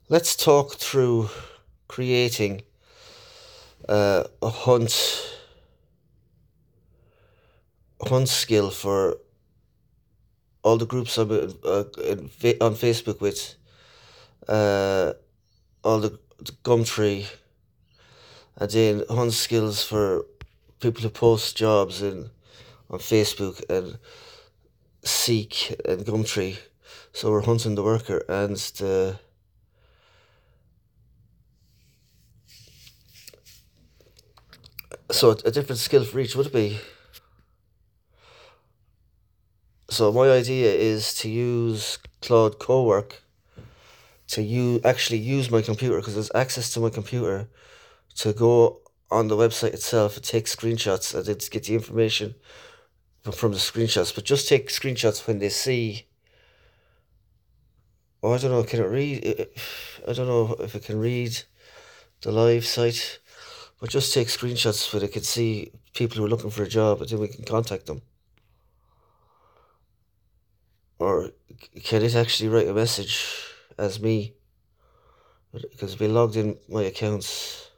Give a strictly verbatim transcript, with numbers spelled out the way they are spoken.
Let's talk through creating uh, a hunt hunt skill for all the groups I'm in, uh, in, fa- on Facebook with, uh, all the, the Gumtree, and then hunt skills for people who post jobs in on Facebook and Seek and Gumtree. So we're hunting the worker, and the so a different skill for each would it be. So my idea is to use Claude Cowork to you actually use my computer because there's access to my computer to go on the website itself and take screenshots and then get the information from from the screenshots. But just take screenshots when they see. Oh, I don't know. Can it read? I don't know if it can read the live site, but just take screenshots where they can see people who are looking for a job, and then we can contact them. Or can it actually write a message as me? Because we logged in my accounts.